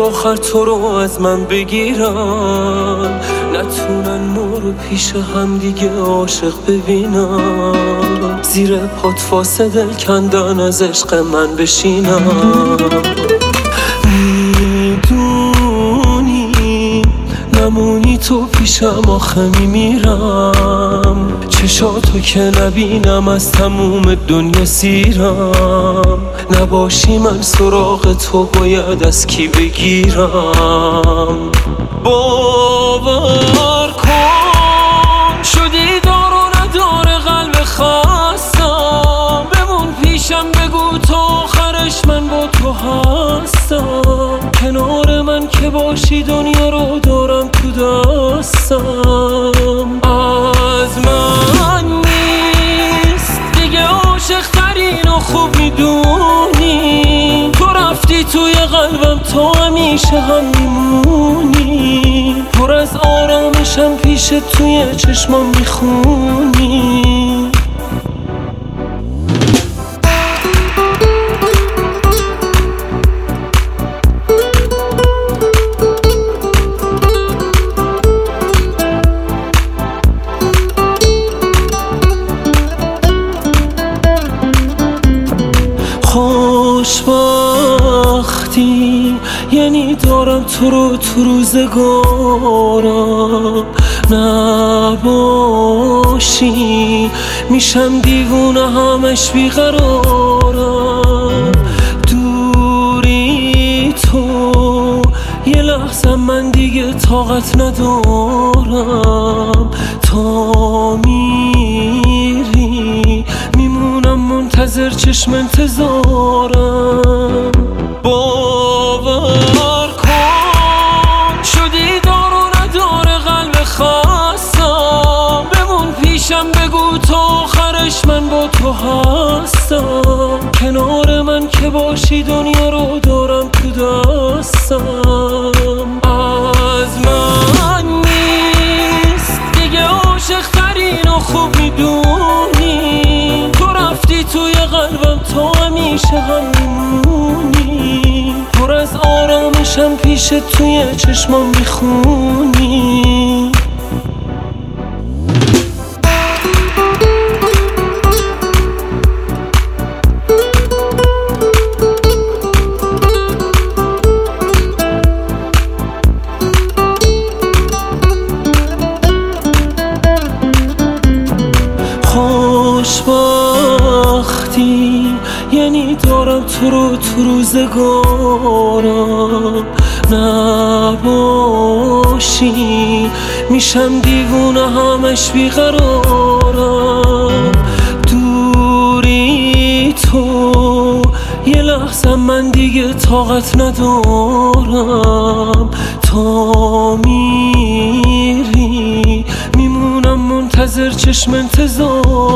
آخر تو رو از من بگیرن، نتونن ما رو پیش هم دیگه عاشق ببینن، زیر پات واسه دل کندن از عشق من بشینن. میدونی نمونی تو پیشم آخه میمیرم، چشاتو که نبینم از تموم دنیا سیرم، نباشی من سراغ تو باید از کی بگیرم. باور کن شدی دار و نداره قلب خستم، بمون پیشم بگو تا آخرش من با تو هستم، کنار من که باشی دنیا رو دارم تو دستم. از من نیست دیگه عاشق ترین و خوب میدونی، تو رفتی توی قلبم تا همیشه هم میمونی، پر از آرامشم پیش توی چشمام میخونی. خوشبختی یعنی دارم تو رو تو روزگارم، نباشی میشم دیوونه همش بیقرارم، دوری تو یه لحظه من دیگه طاقت ندارم، تا میری میمونم منتظر چشم انتظارم. باور کن شدی دار و نداره قلب خستم، بمون پیشم بگو تا آخرش من با تو هستم، کنار من که باشی دنیا رو دارم تو دستم. از من نیست دیگه عاشق ترین و خوب میدونی، تو رفتی توی قلبم تا همیشه هم میمونی، پر از آرامشم پیش توی چشمام میخونی. خوشبختی یعنی دارم تو رو تو روزگارم، نباشی میشم دیوونه همش بیقرارم، دوری تو یه لحظه من دیگه طاقت ندارم، تا میری میمونم منتظر چشم انتظار.